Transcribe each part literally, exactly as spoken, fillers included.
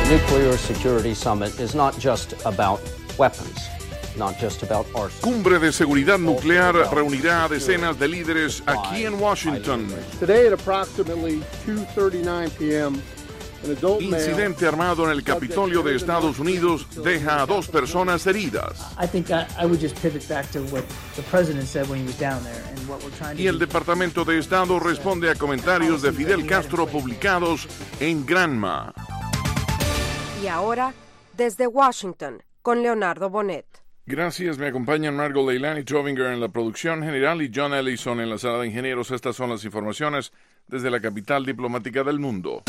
The Nuclear Security Summit is not just about weapons. Not just about arsenal. Cumbre de seguridad nuclear reunirá a decenas de líderes aquí en Washington. Today at approximately two thirty-nine p m Incidente armado en el Capitolio de Estados Unidos deja a dos personas heridas. Y el Departamento de Estado responde a comentarios de Fidel Castro publicados en Granma. Y ahora, desde Washington, con Leonardo Bonet. Gracias, me acompañan Margot Leilani Trovinger en la producción general y John Ellison en la sala de ingenieros. Estas son las informaciones desde la capital diplomática del mundo.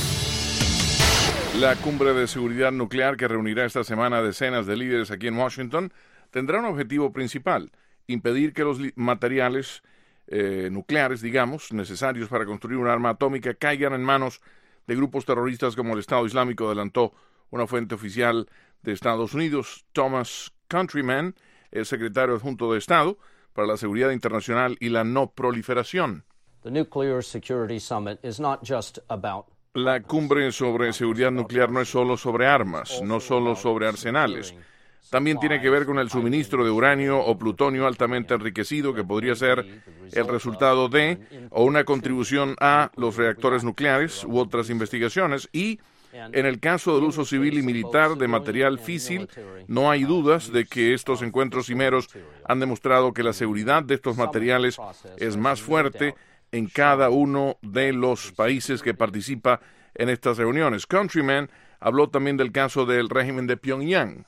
La cumbre de seguridad nuclear que reunirá esta semana a decenas de líderes aquí en Washington tendrá un objetivo principal: impedir que los materiales eh, nucleares, digamos, necesarios para construir un arma atómica caigan en manos de grupos terroristas como el Estado Islámico, adelantó una fuente oficial de Estados Unidos. Thomas Countryman, el secretario adjunto de Estado para la Seguridad Internacional y la No Proliferación. The Nuclear Security Summit is not just about La cumbre sobre seguridad nuclear no es solo sobre armas, no solo sobre arsenales. También tiene que ver con el suministro de uranio o plutonio altamente enriquecido que podría ser el resultado de o una contribución a los reactores nucleares u otras investigaciones. Y en el caso del uso civil y militar de material físil, no hay dudas de que estos encuentros cimeros han demostrado que la seguridad de estos materiales es más fuerte en cada uno de los países que participa en estas reuniones. Countryman habló también del caso del régimen de Pyongyang.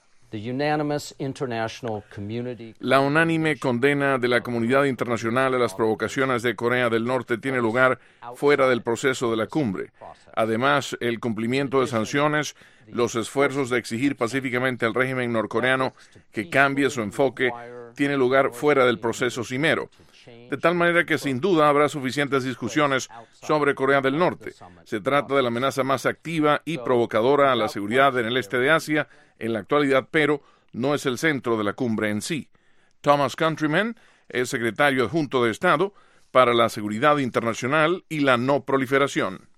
La unánime condena de la comunidad internacional a las provocaciones de Corea del Norte tiene lugar fuera del proceso de la cumbre. Además, el cumplimiento de sanciones, los esfuerzos de exigir pacíficamente al régimen norcoreano que cambie su enfoque, tiene lugar fuera del proceso cimero. De tal manera que sin duda habrá suficientes discusiones sobre Corea del Norte. Se trata de la amenaza más activa y provocadora a la seguridad en el este de Asia en la actualidad, pero no es el centro de la cumbre en sí. Thomas Countryman es secretario adjunto de Estado para la Seguridad Internacional y la No Proliferación.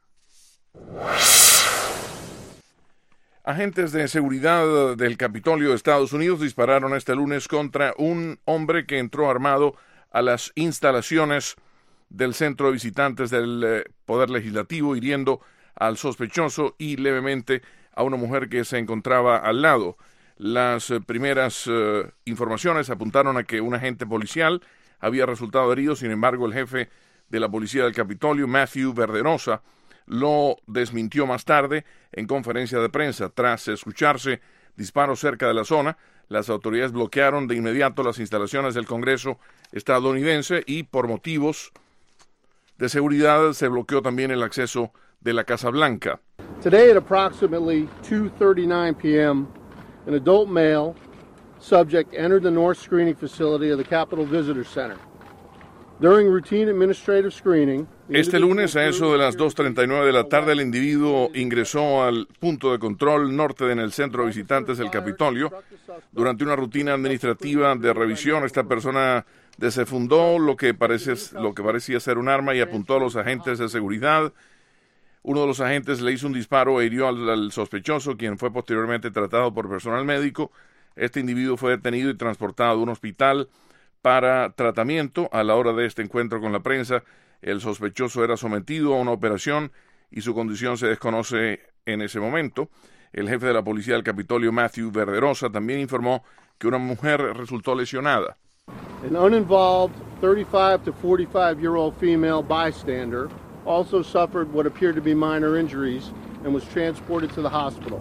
Agentes de seguridad del Capitolio de Estados Unidos dispararon este lunes contra un hombre que entró armado a las instalaciones del centro de visitantes del eh, Poder Legislativo, hiriendo al sospechoso y levemente a una mujer que se encontraba al lado. Las eh, primeras eh, informaciones apuntaron a que un agente policial había resultado herido. Sin embargo, el jefe de la policía del Capitolio, Matthew Verderosa, lo desmintió más tarde en conferencia de prensa. Tras escucharse disparos cerca de la zona, las autoridades bloquearon de inmediato las instalaciones del Congreso estadounidense y por motivos de seguridad se bloqueó también el acceso de la Casa Blanca. Today at approximately two thirty-nine p m, an adult male subject entered the north screening facility of the Capitol Visitor Center. During routine administrative screening, este lunes, a eso de las dos treinta y nueve de la tarde, el individuo ingresó al punto de control norte en el centro de visitantes del Capitolio. Durante una rutina administrativa de revisión, esta persona desenfundó lo que, parece, lo que parecía ser un arma y apuntó a los agentes de seguridad. Uno de los agentes le hizo un disparo e hirió al, al sospechoso, quien fue posteriormente tratado por personal médico. Este individuo fue detenido y transportado a un hospital para tratamiento. A la hora de este encuentro con la prensa, el sospechoso era sometido a una operación y su condición se desconoce en ese momento. El jefe de la policía del Capitolio, Matthew Verderosa, también informó que una mujer resultó lesionada. An uninvolved thirty-five to forty-five-year-old female bystander also suffered what appeared to be minor injuries and was transported to the hospital.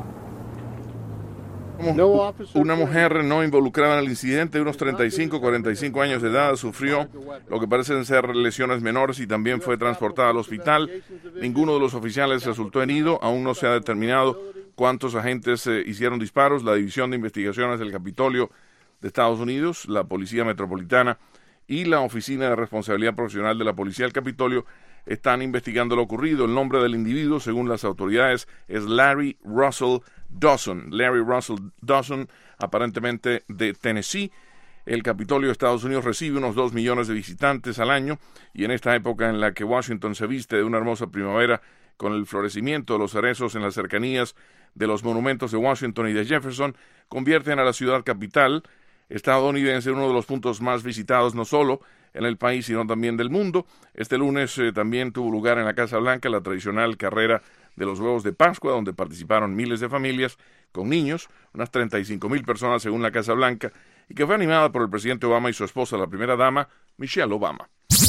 Una mujer no involucrada en el incidente de unos treinta y cinco a cuarenta y cinco años de edad sufrió lo que parecen ser lesiones menores y también fue transportada al hospital. Ninguno de los oficiales resultó herido. Aún no se ha determinado cuántos agentes eh, hicieron disparos. La División de Investigaciones del Capitolio de Estados Unidos, la Policía Metropolitana y la Oficina de Responsabilidad Profesional de la Policía del Capitolio están investigando lo ocurrido. El nombre del individuo, según las autoridades, es Larry Russell Dawson. Larry Russell Dawson, aparentemente de Tennessee. El Capitolio de Estados Unidos recibe unos dos millones de visitantes al año y en esta época en la que Washington se viste de una hermosa primavera, con el florecimiento de los cerezos en las cercanías de los monumentos de Washington y de Jefferson, convierten a la ciudad capital estadounidense en uno de los puntos más visitados no solo en el país, sino también del mundo. Este lunes eh, también tuvo lugar en la Casa Blanca la tradicional carrera de los huevos de Pascua, donde participaron miles de familias con niños, unas treinta y cinco mil personas según la Casa Blanca, y que fue animada por el presidente Obama y su esposa, la primera dama, Michelle Obama.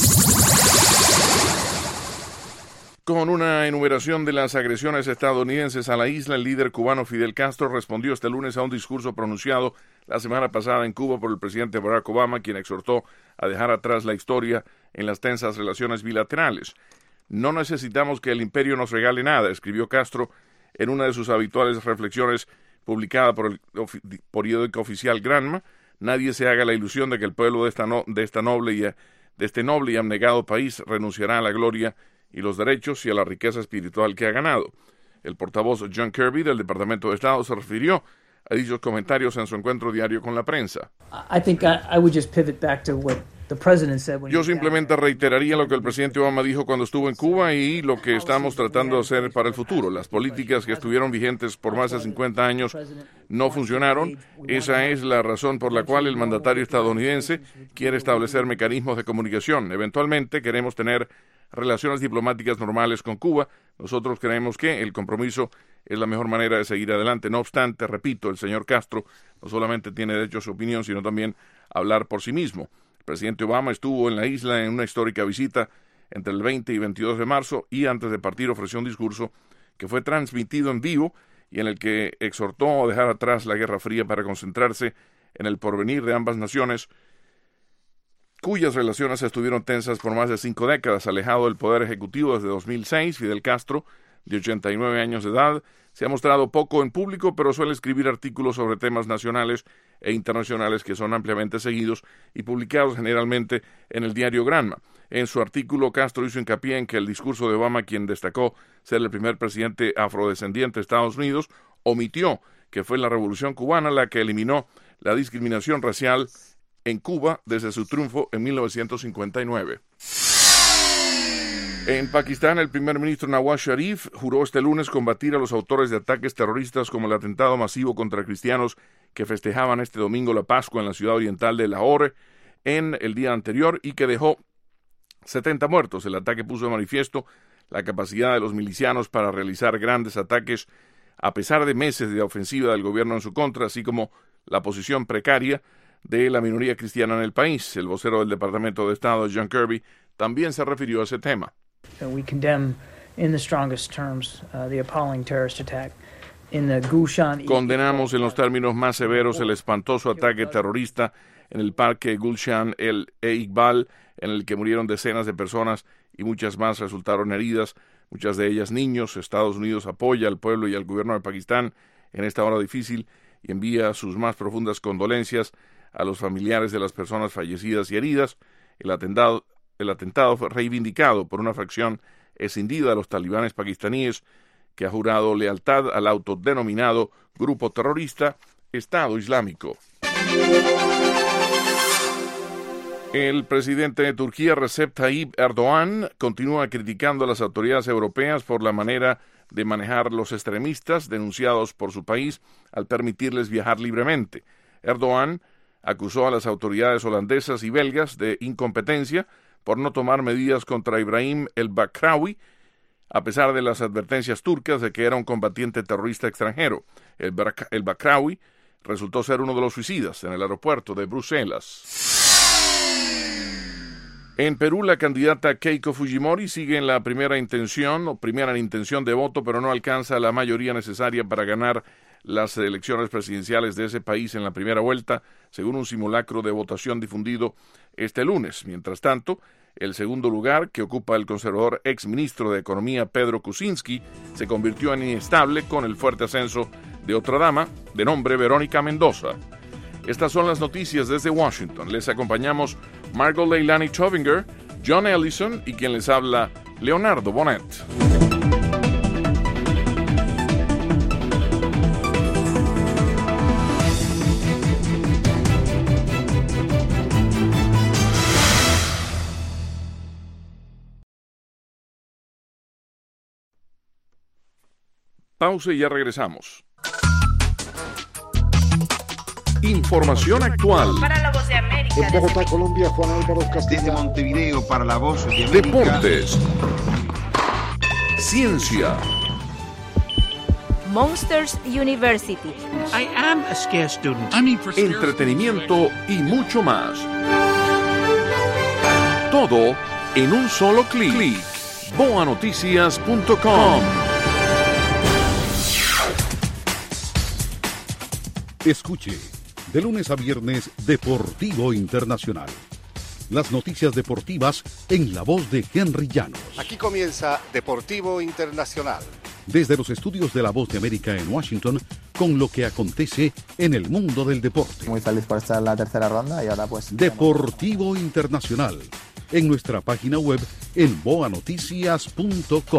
Con una enumeración de las agresiones estadounidenses a la isla, el líder cubano Fidel Castro respondió este lunes a un discurso pronunciado la semana pasada en Cuba por el presidente Barack Obama, quien exhortó a dejar atrás la historia en las tensas relaciones bilaterales. No necesitamos que el imperio nos regale nada, escribió Castro en una de sus habituales reflexiones publicada por el ofi- periódico oficial Granma. Nadie se haga la ilusión de que el pueblo de esta, no, de esta noble y de este noble y abnegado país renunciará a la gloria y los derechos y a la riqueza espiritual que ha ganado. El portavoz John Kirby del Departamento de Estado se refirió a dichos comentarios en su encuentro diario con la prensa. I think I, I would just pivot back to what the president said when Yo he was down simplemente there. reiteraría lo que el presidente Obama dijo cuando estuvo en Cuba y lo que estamos tratando de hacer para el futuro. Las políticas que estuvieron vigentes por más de cincuenta años no funcionaron. Esa es la razón por la cual el mandatario estadounidense quiere establecer mecanismos de comunicación. Eventualmente queremos tener relaciones diplomáticas normales con Cuba. Nosotros creemos que el compromiso es la mejor manera de seguir adelante. No obstante, repito, el señor Castro no solamente tiene derecho a su opinión, sino también a hablar por sí mismo. El presidente Obama estuvo en la isla en una histórica visita entre el veinte y veintidós de marzo y antes de partir ofreció un discurso que fue transmitido en vivo y en el que exhortó a dejar atrás la Guerra Fría para concentrarse en el porvenir de ambas naciones, cuyas relaciones estuvieron tensas por más de cinco décadas. Alejado del poder ejecutivo desde dos mil seis, Fidel Castro, de ochenta y nueve años de edad, se ha mostrado poco en público, pero suele escribir artículos sobre temas nacionales e internacionales que son ampliamente seguidos y publicados generalmente en el diario Granma. En su artículo, Castro hizo hincapié en que el discurso de Obama, quien destacó ser el primer presidente afrodescendiente de Estados Unidos, omitió que fue la Revolución Cubana la que eliminó la discriminación racial en Cuba desde su triunfo en mil novecientos cincuenta y nueve. En Pakistán, el primer ministro Nawaz Sharif juró este lunes combatir a los autores de ataques terroristas como el atentado masivo contra cristianos que festejaban este domingo la Pascua en la ciudad oriental de Lahore en el día anterior y que dejó setenta muertos. El ataque puso de manifiesto la capacidad de los milicianos para realizar grandes ataques a pesar de meses de ofensiva del gobierno en su contra, así como la posición precaria de la minoría cristiana en el país. El vocero del Departamento de Estado, John Kirby, también se refirió a ese tema. We condemn in the strongest terms uh, the appalling terrorist attack in the Gulshan. Condenamos en los términos más severos el espantoso ataque terrorista en el parque Gulshan el e Iqbal, en el que murieron decenas de personas y muchas más resultaron heridas, muchas de ellas niños. Estados Unidos apoya al pueblo y al gobierno de Pakistán en esta hora difícil y envía sus más profundas condolencias a los familiares de las personas fallecidas y heridas. El atentado El atentado fue reivindicado por una facción escindida de los talibanes pakistaníes que ha jurado lealtad al autodenominado grupo terrorista Estado Islámico. El presidente de Turquía, Recep Tayyip Erdogan, continúa criticando a las autoridades europeas por la manera de manejar los extremistas denunciados por su país al permitirles viajar libremente. Erdogan acusó a las autoridades holandesas y belgas de incompetencia por no tomar medidas contra Ibrahim el-Bakrawi, a pesar de las advertencias turcas de que era un combatiente terrorista extranjero. El, el Bakrawi resultó ser uno de los suicidas en el aeropuerto de Bruselas. En Perú, la candidata Keiko Fujimori sigue en la primera intención, o primera intención de voto, pero no alcanza la mayoría necesaria para ganar las elecciones presidenciales de ese país en la primera vuelta, según un simulacro de votación difundido este lunes. Mientras tanto, el segundo lugar, que ocupa el conservador exministro de Economía Pedro Kuczynski, se convirtió en inestable con el fuerte ascenso de otra dama de nombre Verónica Mendoza. Estas son las noticias desde Washington. Les acompañamos Margot Leilani Chovinger, John Ellison y quien les habla, Leonardo Bonet. pausa y ya regresamos. Información actual. Para la Voz de América. En Bogotá, Colombia, Juan Álvaro Castillo. Desde Montevideo, para la Voz de América. Deportes. Ciencia. Monsters University. I am a scarce student. I mean, for Entretenimiento y mucho más. Todo en un solo clic. boa noticias punto com. Escuche, de lunes a viernes, Deportivo Internacional. Las noticias deportivas en la voz de Henry Llanos. Aquí comienza Deportivo Internacional. Desde los estudios de La Voz de América en Washington, con lo que acontece en el mundo del deporte. Muy feliz por estar en la tercera ronda y ahora pues... Deportivo Internacional, en nuestra página web en boa noticias punto com.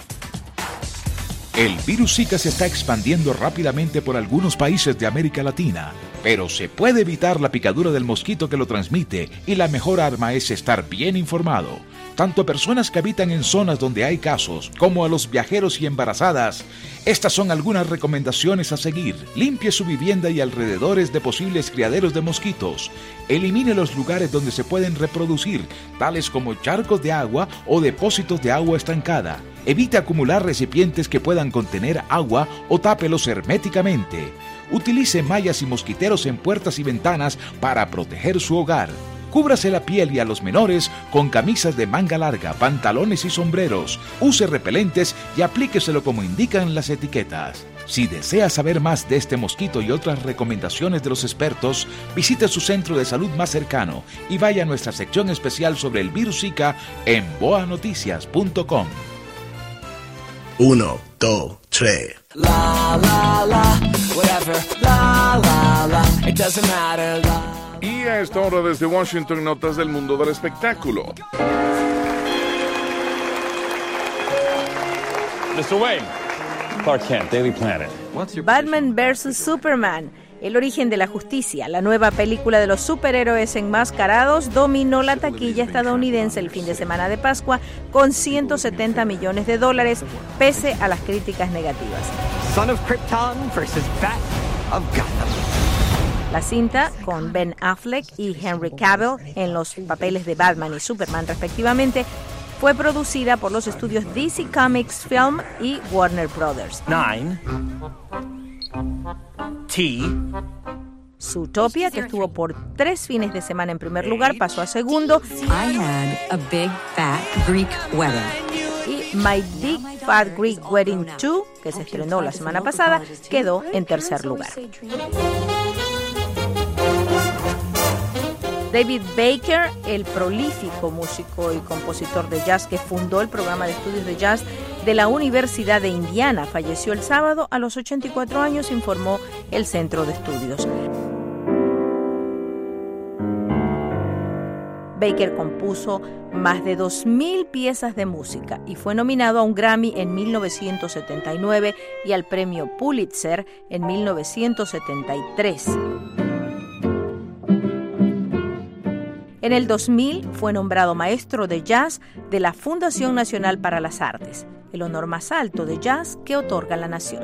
El virus Zika se está expandiendo rápidamente por algunos países de América Latina, pero se puede evitar la picadura del mosquito que lo transmite y la mejor arma es estar bien informado. Tanto a personas que habitan en zonas donde hay casos, como a los viajeros y embarazadas. Estas son algunas recomendaciones a seguir. Limpie su vivienda y alrededores de posibles criaderos de mosquitos. Elimine los lugares donde se pueden reproducir, tales como charcos de agua o depósitos de agua estancada. Evite acumular recipientes que puedan contener agua o tápelos herméticamente. Utilice mallas y mosquiteros en puertas y ventanas para proteger su hogar. Cúbrase la piel y a los menores con camisas de manga larga, pantalones y sombreros. Use repelentes y aplíqueselo como indican las etiquetas. Si desea saber más de este mosquito y otras recomendaciones de los expertos, visite su centro de salud más cercano y vaya a nuestra sección especial sobre el virus Zika en boa noticias punto com. Uno, dos, tres. La, la, la, whatever. La, la, la, it doesn't matter. La. Y a esta hora desde Washington, notas del mundo del espectáculo. mister Wayne, Clark Kent, Daily Planet. Batman versus Superman. El origen de la justicia, la nueva película de los superhéroes enmascarados, dominó la taquilla estadounidense el fin de semana de Pascua con ciento setenta millones de dólares, pese a las críticas negativas. Son of Krypton versus Bat of Gotham. La cinta, con Ben Affleck y Henry Cavill en los papeles de Batman y Superman respectivamente, fue producida por los estudios D C Comics Film y Warner Brothers. Nine. T. Zootopia, que estuvo por tres fines de semana en primer lugar, pasó a segundo. I had a big fat Greek wedding. Y My Big Fat Greek Wedding dos, que se estrenó la semana pasada, quedó en tercer lugar. David Baker, el prolífico músico y compositor de jazz que fundó el programa de estudios de jazz de la Universidad de Indiana, falleció el sábado a los ochenta y cuatro años, informó el Centro de Estudios. Baker compuso más de dos mil piezas de música y fue nominado a un Grammy en mil novecientos setenta y nueve y al premio Pulitzer en mil novecientos setenta y tres. En el dos mil fue nombrado maestro de jazz de la Fundación Nacional para las Artes, el honor más alto de jazz que otorga la nación.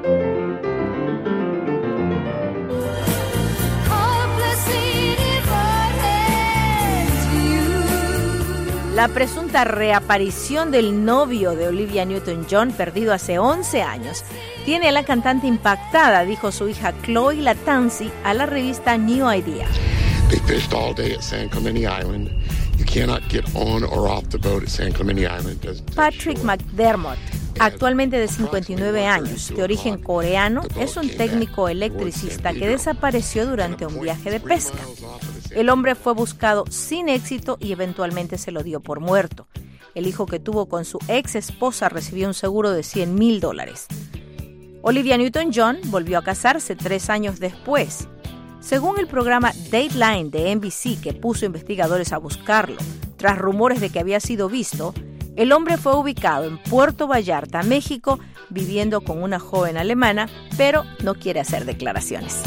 La presunta reaparición del novio de Olivia Newton-John, perdido hace once años, tiene a la cantante impactada, dijo su hija Chloe Latanzi a la revista New Idea. They fished all day at San Clemente Island. You cannot get on or off the boat at San Clemente Island. Patrick McDermott, actualmente de cincuenta y nueve años, de origen coreano, es un técnico electricista que desapareció durante un viaje de pesca. El hombre fue buscado sin éxito y eventualmente se lo dio por muerto. El hijo que tuvo con su ex esposa recibió un seguro de cien mil dólares. Olivia Newton-John volvió a casarse tres años después. Según el programa Dateline de N B C, que puso investigadores a buscarlo, tras rumores de que había sido visto, el hombre fue ubicado en Puerto Vallarta, México, viviendo con una joven alemana, pero no quiere hacer declaraciones.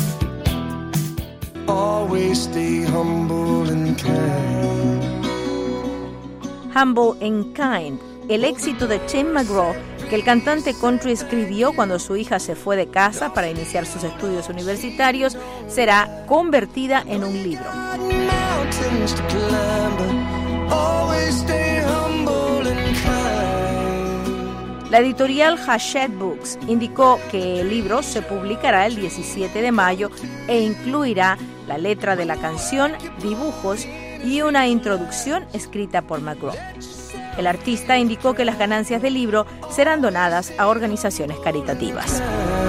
Always stay humble and kind. Humble and Kind, el éxito de Tim McGraw, que el cantante country escribió cuando su hija se fue de casa para iniciar sus estudios universitarios, será convertida en un libro. La editorial Hachette Books indicó que el libro se publicará el diecisiete de mayo e incluirá la letra de la canción, dibujos y una introducción escrita por McGraw. El artista indicó que las ganancias del libro serán donadas a organizaciones caritativas.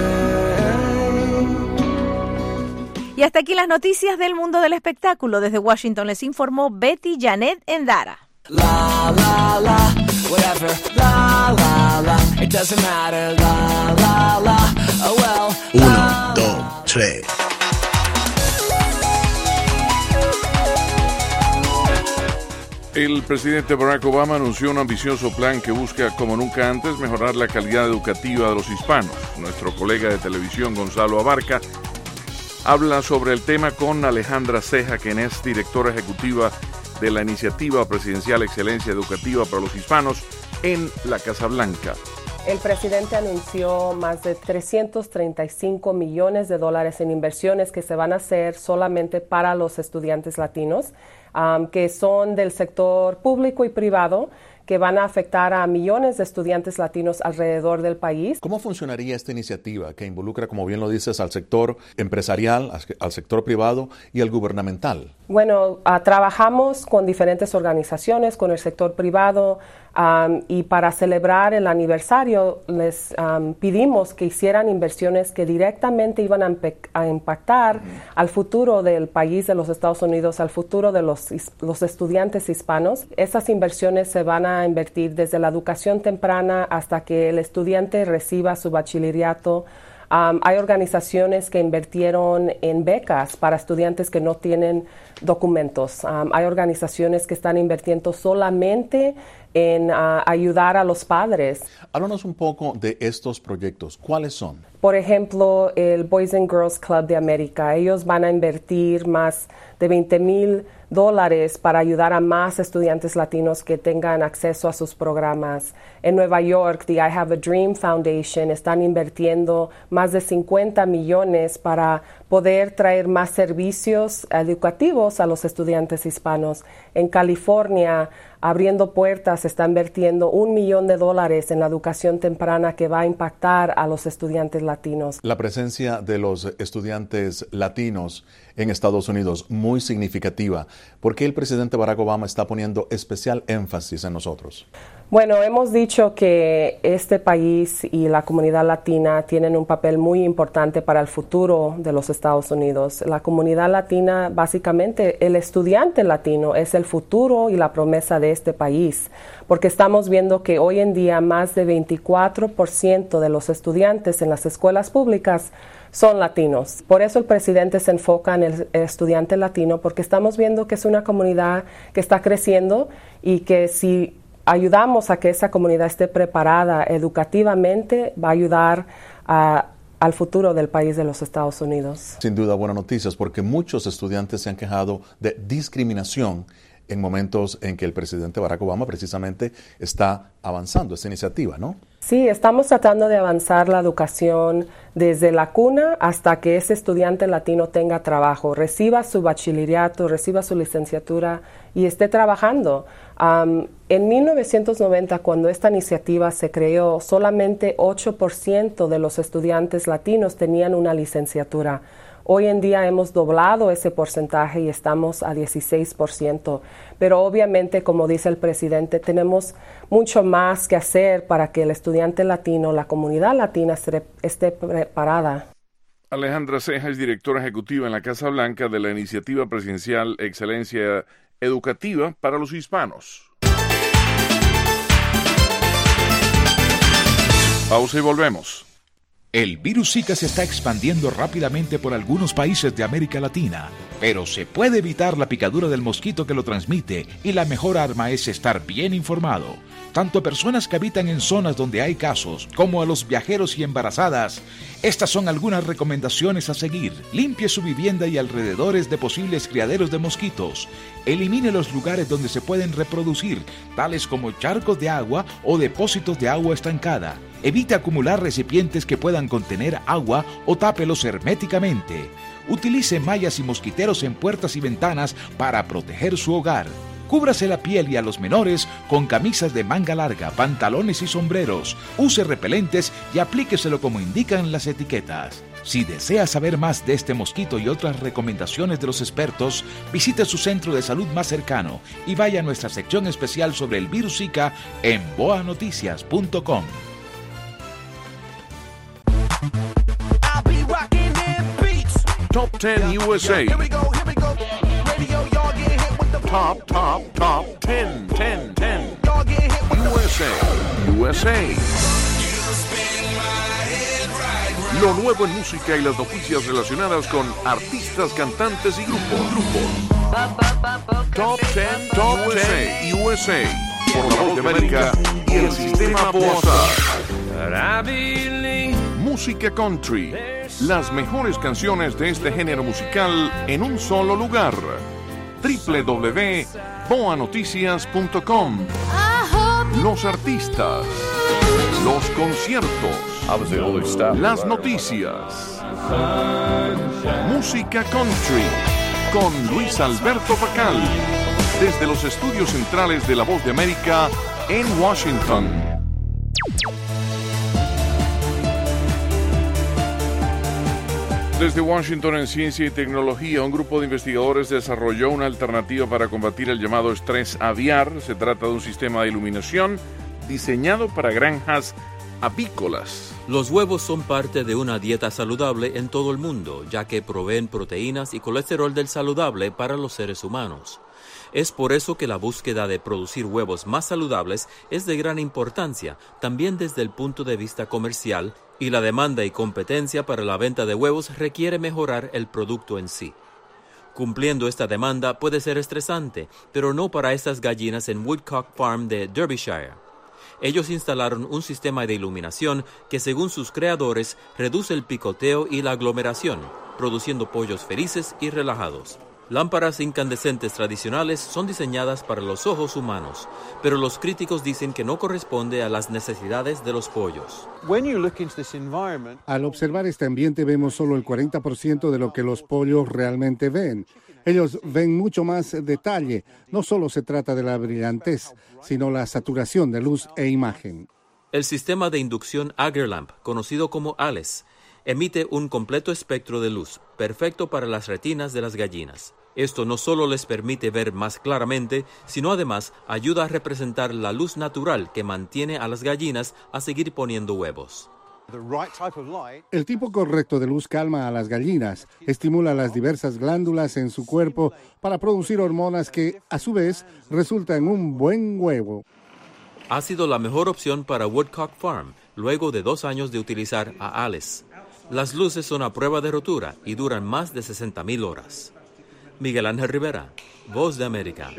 Y hasta aquí las noticias del mundo del espectáculo. Desde Washington les informó Betty Janet Endara. La, la, la, whatever, la, la, la, it doesn't matter, la, la, la, oh well. Uno, dos, tres. El presidente Barack Obama anunció un ambicioso plan que busca, como nunca antes, mejorar la calidad educativa de los hispanos. Nuestro colega de televisión, Gonzalo Abarca, habla sobre el tema con Alejandra Ceja, quien es directora ejecutiva de la Iniciativa Presidencial Excelencia Educativa para los Hispanos en la Casa Blanca. El presidente anunció más de trescientos treinta y cinco millones de dólares en inversiones que se van a hacer solamente para los estudiantes latinos, um, que son del sector público y privado, que van a afectar a millones de estudiantes latinos alrededor del país. ¿Cómo funcionaría esta iniciativa que involucra, como bien lo dices, al sector empresarial, al sector privado y al gubernamental? Bueno, uh, trabajamos con diferentes organizaciones, con el sector privado, um, y para celebrar el aniversario les um, pedimos que hicieran inversiones que directamente iban a, a impactar uh-huh. al futuro del país de los Estados Unidos, al futuro de los, los estudiantes hispanos. Esas inversiones se van a invertir desde la educación temprana hasta que el estudiante reciba su bachillerato. Um, hay organizaciones que invirtieron en becas para estudiantes que no tienen documentos. Um, hay organizaciones que están invirtiendo solamente en uh, ayudar a los padres. Háblanos un poco de estos proyectos. ¿Cuáles son? Por ejemplo, el Boys and Girls Club de América. Ellos van a invertir más de veinte mil dólares para ayudar a más estudiantes latinos que tengan acceso a sus programas. En Nueva York, the I Have a Dream Foundation están invirtiendo más de cincuenta millones para poder traer más servicios educativos a los estudiantes hispanos. En California, Abriendo Puertas está invirtiendo un millón de dólares en la educación temprana que va a impactar a los estudiantes latinos. La presencia de los estudiantes latinos en Estados Unidos, muy significativa. ¿Por qué el presidente Barack Obama está poniendo especial énfasis en nosotros? Bueno, hemos dicho que este país y la comunidad latina tienen un papel muy importante para el futuro de los Estados Unidos. La comunidad latina, básicamente, el estudiante latino es el futuro y la promesa de este país, porque estamos viendo que hoy en día más de veinticuatro por ciento de los estudiantes en las escuelas públicas son latinos. Por eso el presidente se enfoca en el estudiante latino, porque estamos viendo que es una comunidad que está creciendo y que si ayudamos a que esa comunidad esté preparada educativamente, va a ayudar a, al futuro del país de los Estados Unidos. Sin duda, buenas noticias, porque muchos estudiantes se han quejado de discriminación en momentos en que el presidente Barack Obama precisamente está avanzando esta iniciativa, ¿no? Sí, estamos tratando de avanzar la educación desde la cuna hasta que ese estudiante latino tenga trabajo, reciba su bachillerato, reciba su licenciatura y esté trabajando. Um, en mil novecientos noventa, cuando esta iniciativa se creó, solamente ocho por ciento de los estudiantes latinos tenían una licenciatura. Hoy en día hemos doblado ese porcentaje y estamos a dieciséis por ciento. Pero obviamente, como dice el presidente, tenemos mucho más que hacer para que el estudiante latino, la comunidad latina, esté preparada. Alejandra Ceja es directora ejecutiva en la Casa Blanca de la Iniciativa Presidencial Excelencia Educativa para los Hispanos. Pausa y volvemos. El virus Zika se está expandiendo rápidamente por algunos países de América Latina, pero se puede evitar la picadura del mosquito que lo transmite y la mejor arma es estar bien informado. tanto a personas que habitan en zonas donde hay casos, como a los viajeros y embarazadas. Estas son algunas recomendaciones a seguir. Limpie su vivienda y alrededores de posibles criaderos de mosquitos. Elimine los lugares donde se pueden reproducir, tales como charcos de agua o depósitos de agua estancada. Evite acumular recipientes que puedan contener agua o tápelos herméticamente. Utilice mallas y mosquiteros en puertas y ventanas para proteger su hogar. Cúbrase la piel y a los menores con camisas de manga larga, pantalones y sombreros. Use repelentes y aplíqueselo como indican las etiquetas. Si desea saber más de este mosquito y otras recomendaciones de los expertos, visite su centro de salud más cercano y vaya a nuestra sección especial sobre el virus Zika en boa noticias punto com. Top ten U S A. Top, top, top ten, ten, ten. U S A, U S A. Lo nuevo en música y las noticias relacionadas con artistas, cantantes y grupos. grupos. Top ten, top ten, U S A. Por la Voz de América y el sistema Boazar. Música country. Las mejores canciones de este género musical en un solo lugar. doble u doble u doble u punto boa noticias punto com. Los artistas, los conciertos, las noticias. Música country con Luis Alberto Pacal desde los estudios centrales de La Voz de América en Washington. Desde Washington, en Ciencia y Tecnología, un grupo de investigadores desarrolló una alternativa para combatir el llamado estrés aviar. Se trata de un sistema de iluminación diseñado para granjas avícolas. Los huevos son parte de una dieta saludable en todo el mundo, ya que proveen proteínas y colesterol del saludable para los seres humanos. Es por eso que la búsqueda de producir huevos más saludables es de gran importancia, también desde el punto de vista comercial, y la demanda y competencia para la venta de huevos requiere mejorar el producto en sí. Cumpliendo esta demanda puede ser estresante, pero no para estas gallinas en Woodcock Farm de Derbyshire. Ellos instalaron un sistema de iluminación que, según sus creadores, reduce el picoteo y la aglomeración, produciendo pollos felices y relajados. Lámparas incandescentes tradicionales son diseñadas para los ojos humanos, pero los críticos dicen que no corresponde a las necesidades de los pollos. Al observar este ambiente vemos solo el cuarenta por ciento de lo que los pollos realmente ven. Ellos ven mucho más detalle. No solo se trata de la brillantez, sino la saturación de luz e imagen. El sistema de inducción Agerlamp, conocido como ALES, emite un completo espectro de luz, perfecto para las retinas de las gallinas. Esto no solo les permite ver más claramente, sino además ayuda a representar la luz natural que mantiene a las gallinas a seguir poniendo huevos. El tipo correcto de luz calma a las gallinas, estimula las diversas glándulas en su cuerpo para producir hormonas que, a su vez, resultan en un buen huevo. Ha sido la mejor opción para Woodcock Farm, luego de dos años de utilizar a ALES. Las luces son a prueba de rotura y duran más de sesenta mil horas. Miguel Ángel Rivera, Voz de América.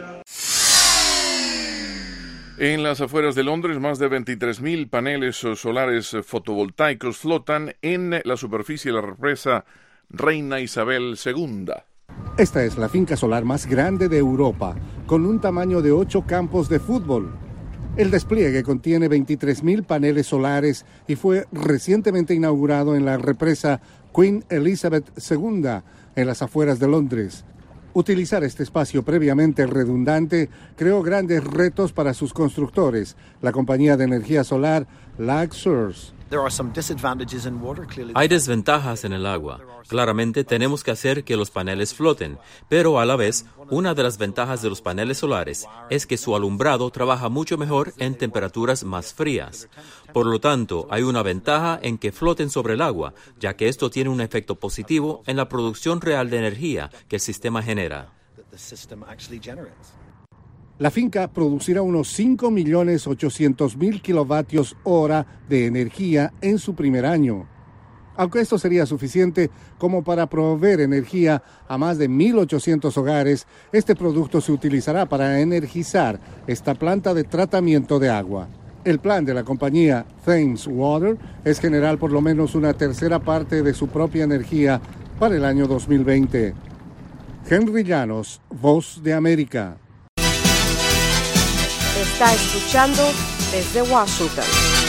En las afueras de Londres, más de veintitrés mil paneles solares fotovoltaicos flotan en la superficie de la represa Reina Isabel segunda. Esta es la finca solar más grande de Europa, con un tamaño de ocho campos de fútbol. El despliegue contiene veintitrés mil paneles solares y fue recientemente inaugurado en la represa Queen Elizabeth segunda, en las afueras de Londres. Utilizar este espacio previamente redundante creó grandes retos para sus constructores, la compañía de energía solar LagSource. Hay desventajas en el agua. Claramente tenemos que hacer que los paneles floten, pero a la vez, una de las ventajas de los paneles solares es que su alumbrado trabaja mucho mejor en temperaturas más frías. Por lo tanto, hay una ventaja en que floten sobre el agua, ya que esto tiene un efecto positivo en la producción real de energía que el sistema genera. La finca producirá unos cinco millones ochocientos mil kilovatios hora de energía en su primer año. Aunque esto sería suficiente como para proveer energía a más de mil ochocientos hogares, este producto se utilizará para energizar esta planta de tratamiento de agua. El plan de la compañía Thames Water es generar por lo menos una tercera parte de su propia energía para el año dos mil veinte. Henry Llanos, Voz de América. Está escuchando desde Washington.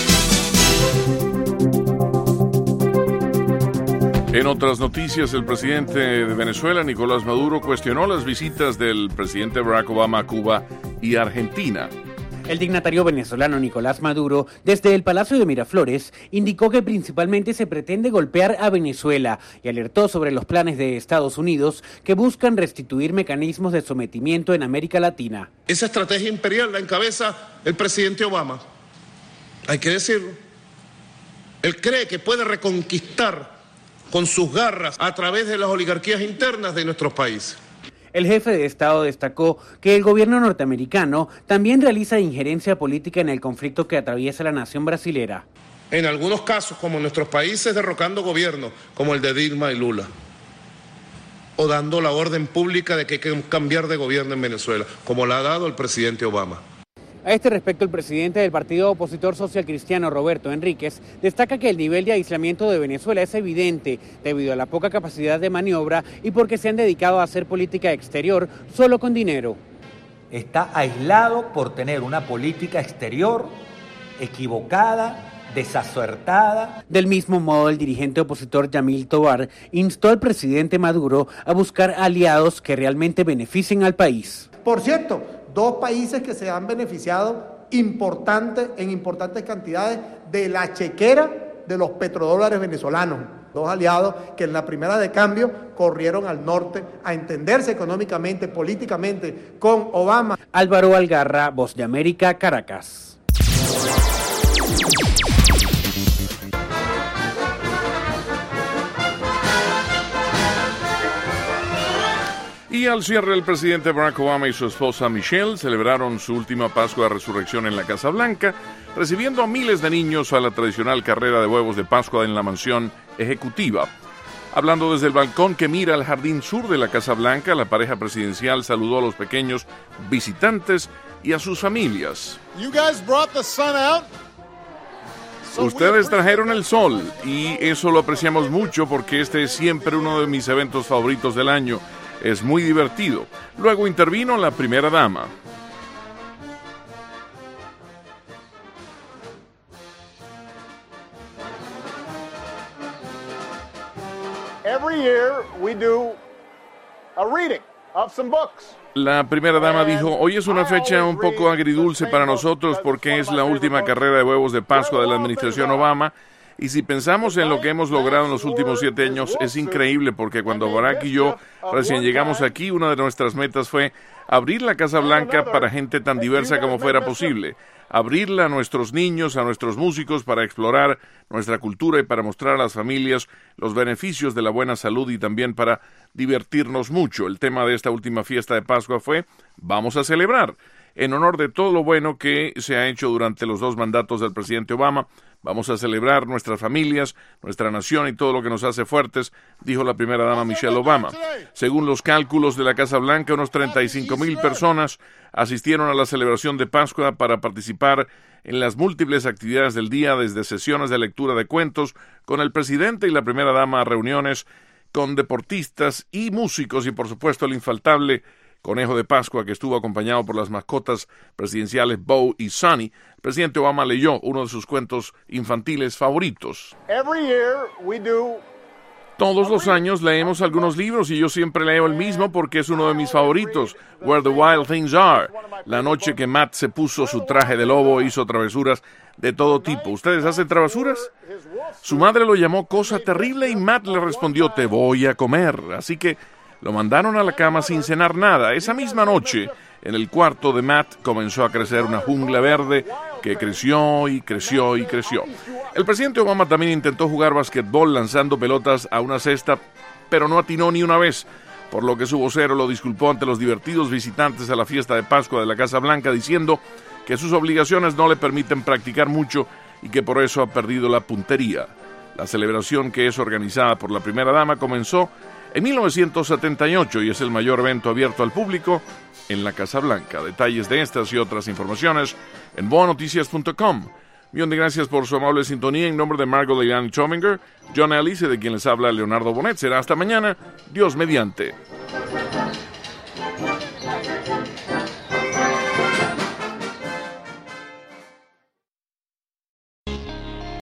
En otras noticias, el presidente de Venezuela, Nicolás Maduro, cuestionó las visitas del presidente Barack Obama a Cuba y Argentina. El dignatario venezolano Nicolás Maduro, desde el Palacio de Miraflores, indicó que principalmente se pretende golpear a Venezuela y alertó sobre los planes de Estados Unidos que buscan restituir mecanismos de sometimiento en América Latina. Esa estrategia imperial la encabeza el presidente Obama. Hay que decirlo. Él cree que puede reconquistar con sus garras a través de las oligarquías internas de nuestros países. El jefe de Estado destacó que el gobierno norteamericano también realiza injerencia política en el conflicto que atraviesa la nación brasilera. En algunos casos, como en nuestros países, derrocando gobiernos, como el de Dilma y Lula, o dando la orden pública de que hay que cambiar de gobierno en Venezuela, como la ha dado el presidente Obama. A este respecto, el presidente del partido opositor social cristiano, Roberto Enríquez, destaca que el nivel de aislamiento de Venezuela es evidente debido a la poca capacidad de maniobra y porque se han dedicado a hacer política exterior solo con dinero. Está aislado por tener una política exterior equivocada, desacertada. Del mismo modo, el dirigente opositor Yamil Tobar instó al presidente Maduro a buscar aliados que realmente beneficien al país. Por cierto, dos países que se han beneficiado importante, en importantes cantidades de la chequera de los petrodólares venezolanos. Dos aliados que en la primera de cambio corrieron al norte a entenderse económicamente, políticamente con Obama. Álvaro Algarra, Voz de América, Caracas. Y al cierre, el presidente Barack Obama y su esposa Michelle celebraron su última Pascua de Resurrección en la Casa Blanca, recibiendo a miles de niños a la tradicional carrera de huevos de Pascua en la mansión ejecutiva. Hablando desde el balcón que mira al jardín sur de la Casa Blanca, la pareja presidencial saludó a los pequeños visitantes y a sus familias. You guys brought the sun out. Ustedes trajeron el sol y eso lo apreciamos mucho porque este es siempre uno de mis eventos favoritos del año. Es muy divertido. Luego intervino la primera dama. Every year we do a reading of some books. La primera dama dijo, hoy es una fecha un poco agridulce para nosotros porque es la última carrera de huevos de Pascua de la administración Obama. Y si pensamos en lo que hemos logrado en los últimos siete años, es increíble porque cuando Barack y yo recién llegamos aquí, una de nuestras metas fue abrir la Casa Blanca para gente tan diversa como fuera posible, abrirla a nuestros niños, a nuestros músicos para explorar nuestra cultura y para mostrar a las familias los beneficios de la buena salud y también para divertirnos mucho. El tema de esta última fiesta de Pascua fue, vamos a celebrar, en honor de todo lo bueno que se ha hecho durante los dos mandatos del presidente Obama. Vamos a celebrar nuestras familias, nuestra nación y todo lo que nos hace fuertes, dijo la primera dama Michelle Obama. Según los cálculos de la Casa Blanca, unos treinta y cinco mil personas asistieron a la celebración de Pascua para participar en las múltiples actividades del día, desde sesiones de lectura de cuentos con el presidente y la primera dama a reuniones con deportistas y músicos y, por supuesto, el infaltable Conejo de Pascua, que estuvo acompañado por las mascotas presidenciales Bo y Sunny. El presidente Obama leyó uno de sus cuentos infantiles favoritos. Every year we do Todos los años leemos algunos libros y yo siempre leo el mismo porque es uno de mis favoritos, Where the Wild Things Are. La noche que Matt se puso su traje de lobo e hizo travesuras de todo tipo. ¿Ustedes hacen travesuras? Su madre lo llamó cosa terrible y Matt le respondió, te voy a comer. Así que lo mandaron a la cama sin cenar nada. Esa misma noche, en el cuarto de Matt, comenzó a crecer una jungla verde que creció y creció y creció. El presidente Obama también intentó jugar basquetbol lanzando pelotas a una cesta, pero no atinó ni una vez, por lo que su vocero lo disculpó ante los divertidos visitantes a la fiesta de Pascua de la Casa Blanca, diciendo que sus obligaciones no le permiten practicar mucho y que por eso ha perdido la puntería. La celebración, que es organizada por la primera dama, comenzó en mil novecientos setenta y ocho y es el mayor evento abierto al público en la Casa Blanca. Detalles de estas y otras informaciones en boa noticias punto com. Millón de gracias por su amable sintonía. En nombre de Margot Leilani Chominger, John Ellis y de quien les habla Leonardo Bonet. Será hasta mañana. Dios mediante.